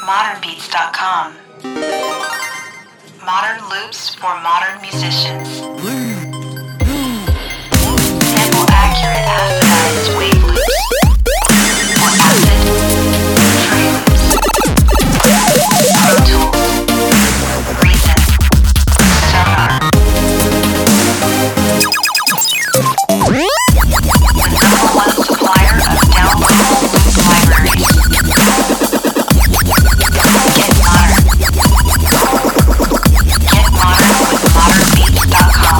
modernbeats.com. Modern loops for modern musicians. Sample accurate acidized wave loops. Or acid tree loops. Pro Tools. Reason. Sonar. The number one supplier of downloadable loop libraries. Get modern. Get modern with modernbeats.com.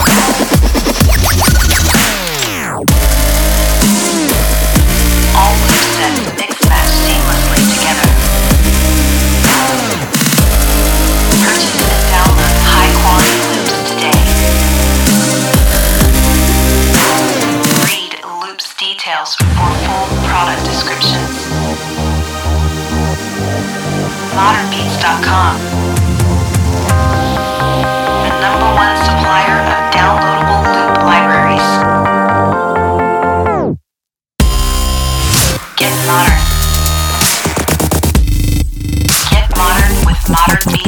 All loop sets mix match seamlessly together. Purchase and download high quality loops today. Read loops details for full product descriptions. modernbeats.com. The number one supplier of downloadable loop libraries. Get modern. Get modern with modern beats.